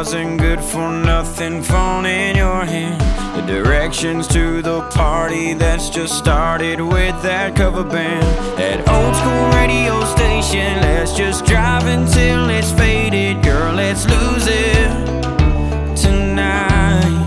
dozen good for nothing phone in your hand. The directions to the party that's just started with that cover band. That old school radio station, let's just drive until it's faded. Girl, let's lose it tonight.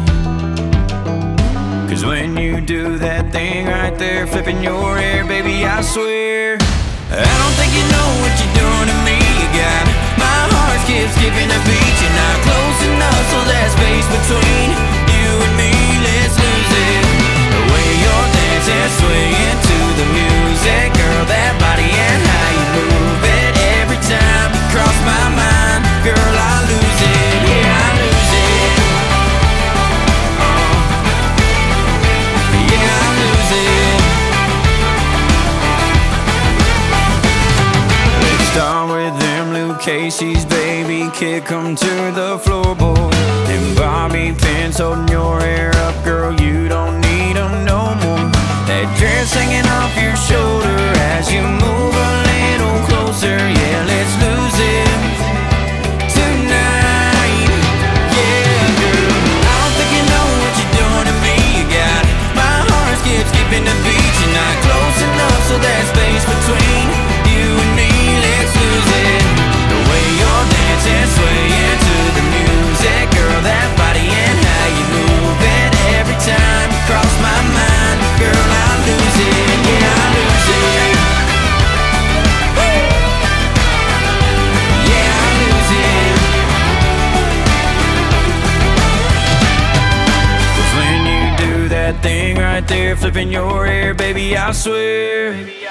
Cause when you do that thing right there, flipping your hair, baby, I swear I don't think you know what you're doing to me. You got my heart skipping a beat. You're not close enough, so that space between you and me, let's lose it. The way you're dancing, swaying to the music, girl, that body and how you move it. Every time you cross my mind, girl, I lose it. Yeah, I lose it. Yeah, I lose it. Start with them Luke Casey's, baby, kick 'em to the floorboard. And Bobby pins holding your hair up, girl, you don't need 'em no more. That dress hanging off your shoulder as you move a little closer. Yeah, let's lose it tonight. Yeah, girl, I don't think you know what you're doing to me. You got my heart skipping the beat. You're not close enough, so that space between you and me, let's lose it. The way you're dancing, swaying to the music, girl, that body and how you move it. Every time you cross my mind, girl, I lose it. Yeah, I lose it. Yeah, I lose it. 'Cause when you do that thing right there, flipping your hair, baby, I swear